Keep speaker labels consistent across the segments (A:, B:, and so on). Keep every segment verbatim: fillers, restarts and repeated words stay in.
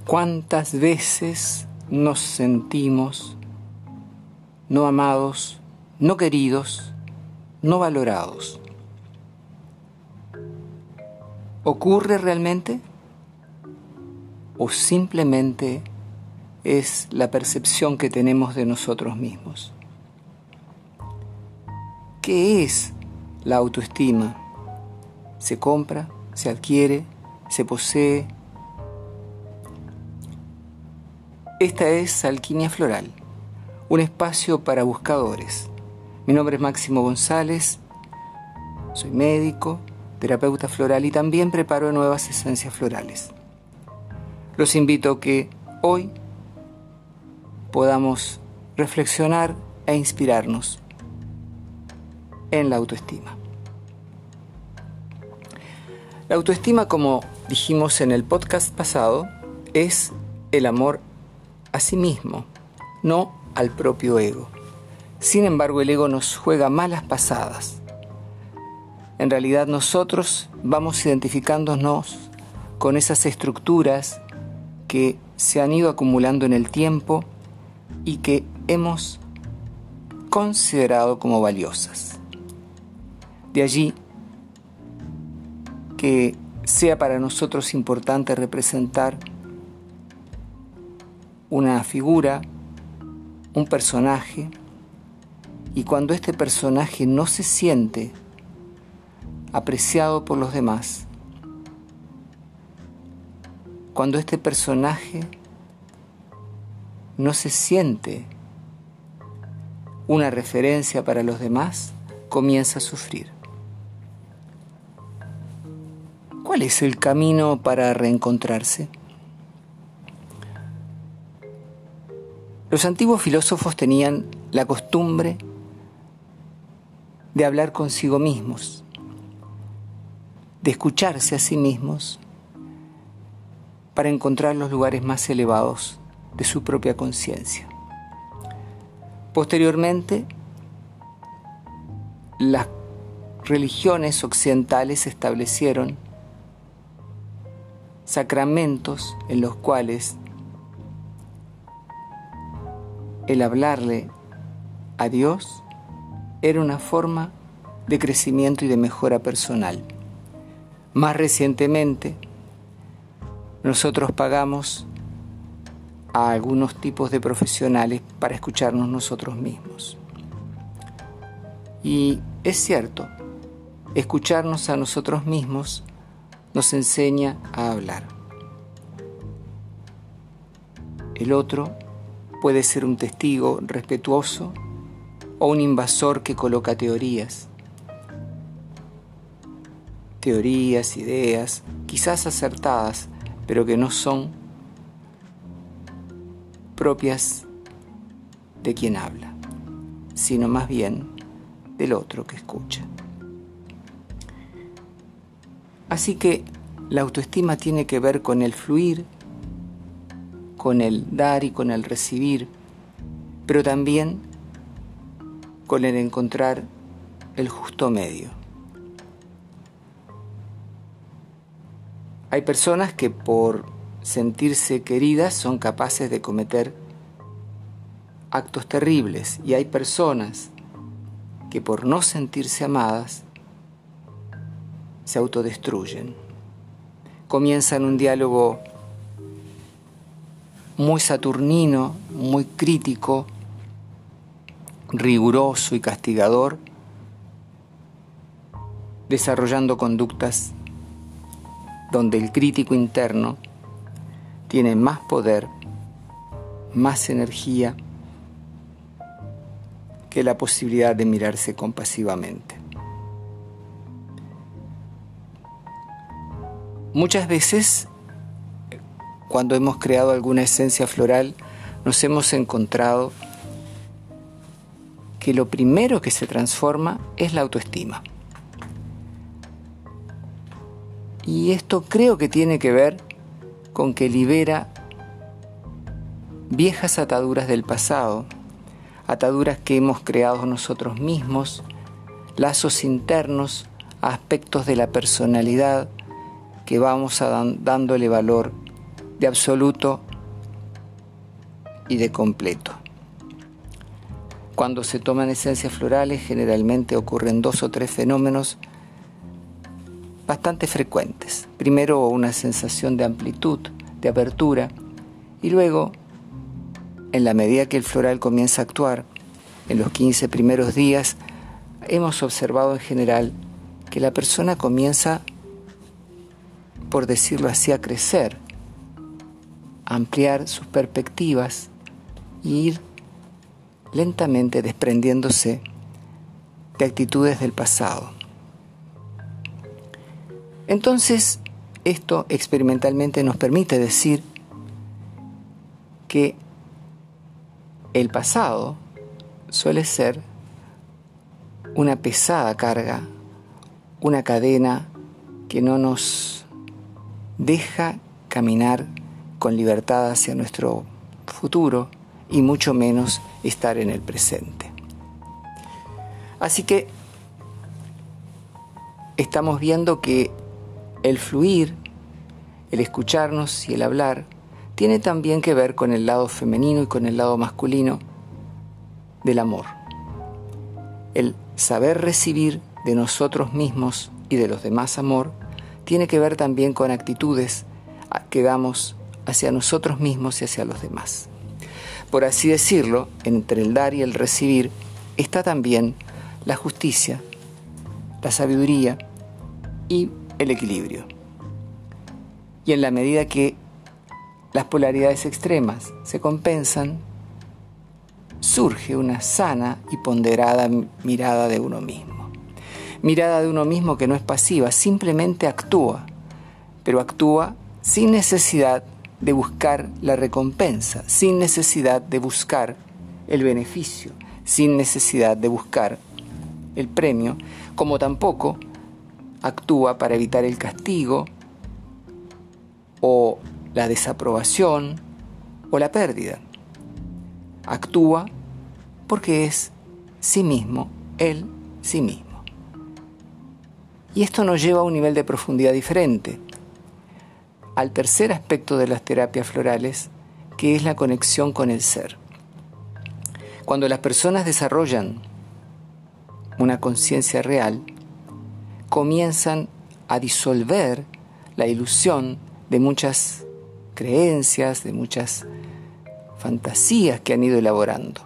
A: ¿Cuántas veces nos sentimos no amados, no queridos, no valorados? ¿Ocurre realmente? ¿O simplemente es la percepción que tenemos de nosotros mismos? ¿Qué es la autoestima? ¿Se compra? ¿Se adquiere? ¿Se posee? Esta es Alquimia Floral, un espacio para buscadores. Mi nombre es Máximo González, soy médico, terapeuta floral y también preparo nuevas esencias florales. Los invito a que hoy podamos reflexionar e inspirarnos en la autoestima. La autoestima, como dijimos en el podcast pasado, es el amor a sí mismo, no al propio ego. Sin embargo, el ego nos juega malas pasadas. En realidad, nosotros vamos identificándonos con esas estructuras que se han ido acumulando en el tiempo y que hemos considerado como valiosas. De allí que sea para nosotros importante representar una figura, un personaje, y cuando este personaje no se siente apreciado por los demás, cuando este personaje no se siente una referencia para los demás, comienza a sufrir. ¿Cuál es el camino para reencontrarse? Los antiguos filósofos tenían la costumbre de hablar consigo mismos, de escucharse a sí mismos para encontrar los lugares más elevados de su propia conciencia. Posteriormente, las religiones occidentales establecieron sacramentos en los cuales el hablarle a Dios era una forma de crecimiento y de mejora personal. Más recientemente, nosotros pagamos a algunos tipos de profesionales para escucharnos nosotros mismos. Y es cierto, escucharnos a nosotros mismos nos enseña a hablar. El otro puede ser un testigo respetuoso o un invasor que coloca teorías. Teorías, ideas, quizás acertadas, pero que no son propias de quien habla, sino más bien del otro que escucha. Así que la autoestima tiene que ver con el fluir, con el dar y con el recibir, pero también con el encontrar el justo medio. Hay personas que por sentirse queridas son capaces de cometer actos terribles, y hay personas que por no sentirse amadas se autodestruyen. Comienzan un diálogo muy saturnino, muy crítico, riguroso y castigador, desarrollando conductas donde el crítico interno tiene más poder, más energía que la posibilidad de mirarse compasivamente. Muchas veces, cuando hemos creado alguna esencia floral, nos hemos encontrado que lo primero que se transforma es la autoestima. Y esto creo que tiene que ver con que libera viejas ataduras del pasado, ataduras que hemos creado nosotros mismos, lazos internos, aspectos de la personalidad que vamos a dan, dándole valor de absoluto y de completo. Cuando se toman esencias florales, generalmente ocurren dos o tres fenómenos bastante frecuentes. Primero, una sensación de amplitud, de apertura, y luego, en la medida que el floral comienza a actuar, en los quince primeros días, hemos observado en general que la persona comienza, por decirlo así, a crecer, a ampliar sus perspectivas y ir lentamente desprendiéndose de actitudes del pasado. Entonces, esto experimentalmente nos permite decir que el pasado suele ser una pesada carga, una cadena que no nos deja caminar con libertad hacia nuestro futuro y mucho menos estar en el presente. Así que estamos viendo que el fluir, el escucharnos y el hablar tiene también que ver con el lado femenino y con el lado masculino del amor. El saber recibir de nosotros mismos y de los demás amor tiene que ver también con actitudes que damos hacia nosotros mismos y hacia los demás. Por así decirlo, entre el dar y el recibir está también la justicia, la sabiduría y el equilibrio. Y en la medida que las polaridades extremas se compensan, surge una sana y ponderada mirada de uno mismo. Mirada de uno mismo que no es pasiva, simplemente actúa, pero actúa sin necesidad de buscar la recompensa, sin necesidad de buscar el beneficio, sin necesidad de buscar el premio, como tampoco actúa para evitar el castigo o la desaprobación o la pérdida. Actúa porque es sí mismo, él sí mismo. Y esto nos lleva a un nivel de profundidad diferente, al tercer aspecto de las terapias florales, que es la conexión con el ser. Cuando las personas desarrollan una conciencia real, comienzan a disolver la ilusión de muchas creencias, de muchas fantasías que han ido elaborando.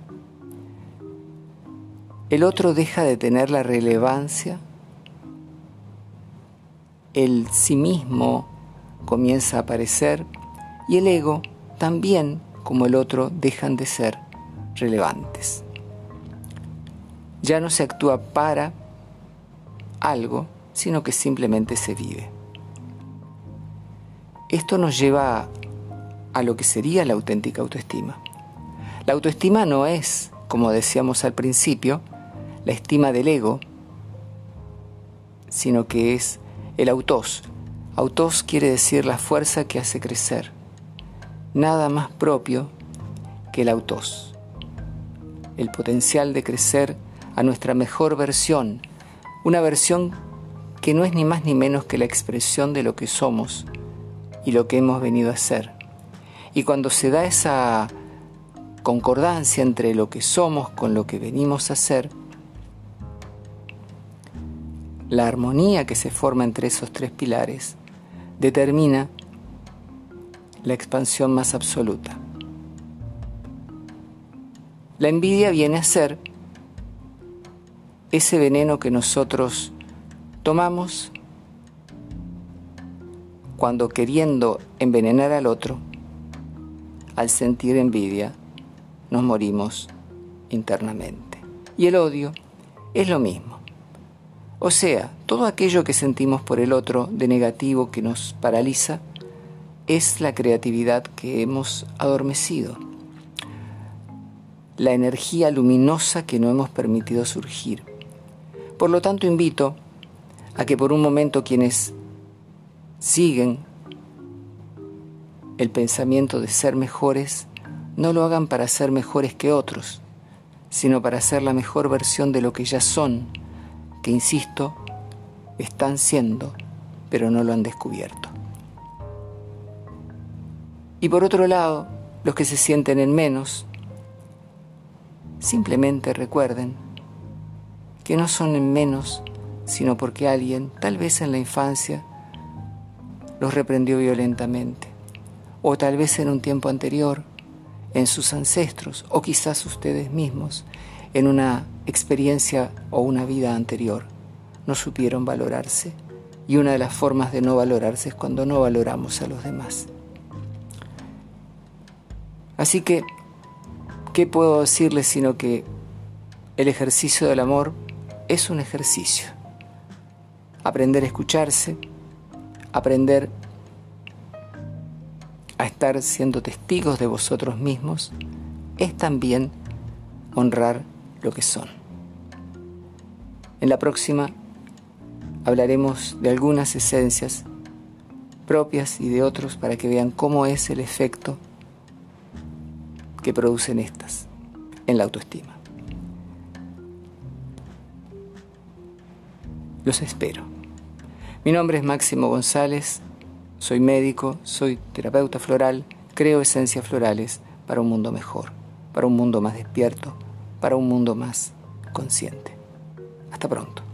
A: El otro deja de tener la relevancia, el sí mismo comienza a aparecer y el ego también, como el otro, dejan de ser relevantes. Ya no se actúa para algo, sino que simplemente se vive. Esto nos lleva a, a lo que sería la auténtica autoestima. La autoestima no es, como decíamos al principio, la estima del ego, sino que es el autos. Autos quiere decir la fuerza que hace crecer. Nada más propio que el autos. El potencial de crecer a nuestra mejor versión. Una versión que no es ni más ni menos que la expresión de lo que somos y lo que hemos venido a ser. Y cuando se da esa concordancia entre lo que somos con lo que venimos a ser, la armonía que se forma entre esos tres pilares determina la expansión más absoluta. La envidia viene a ser ese veneno que nosotros tomamos cuando, queriendo envenenar al otro, al sentir envidia, nos morimos internamente. Y el odio es lo mismo. O sea, todo aquello que sentimos por el otro de negativo que nos paraliza es la creatividad que hemos adormecido, la energía luminosa que no hemos permitido surgir. Por lo tanto, invito a que por un momento quienes siguen el pensamiento de ser mejores, no lo hagan para ser mejores que otros, sino para ser la mejor versión de lo que ya son, que, insisto, están siendo, pero no lo han descubierto. Y por otro lado, los que se sienten en menos, simplemente recuerden que no son en menos, sino porque alguien, tal vez en la infancia, los reprendió violentamente, o tal vez en un tiempo anterior, en sus ancestros, o quizás ustedes mismos, en una experiencia o una vida anterior, no supieron valorarse, y una de las formas de no valorarse es cuando no valoramos a los demás. Así que, ¿qué puedo decirles sino que el ejercicio del amor es un ejercicio? Aprender a escucharse, aprender a estar siendo testigos de vosotros mismos, es también honrar lo que son. En la próxima hablaremos de algunas esencias propias y de otros para que vean cómo es el efecto que producen estas en la autoestima. Los espero. Mi nombre es Máximo González, soy médico, soy terapeuta floral, creo esencias florales para un mundo mejor, para un mundo más despierto, para un mundo más consciente. Hasta pronto.